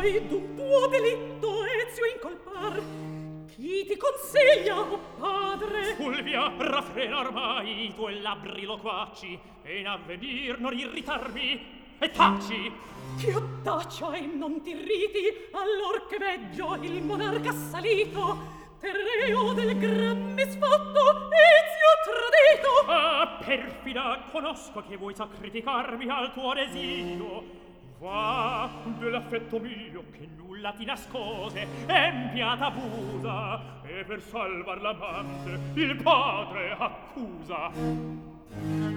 puoi d'un tuo delitto ezio incolpar. Chi ti consiglia, o padre? Fulvia, raffrena ormai i tuoi labbri loquaci e in avvenir non irritarmi e taci. Ch'io taccia e non t'irriti, allor che veggio il monarca salito, terreo del gran misfatto, ezio tradito. Ah, perfida, conosco che vuoi sacrificarmi al tuo desidio. Va, dell'affetto mio che nulla ti nascose, empia t'abusa, e per salvar l'amante il padre accusa.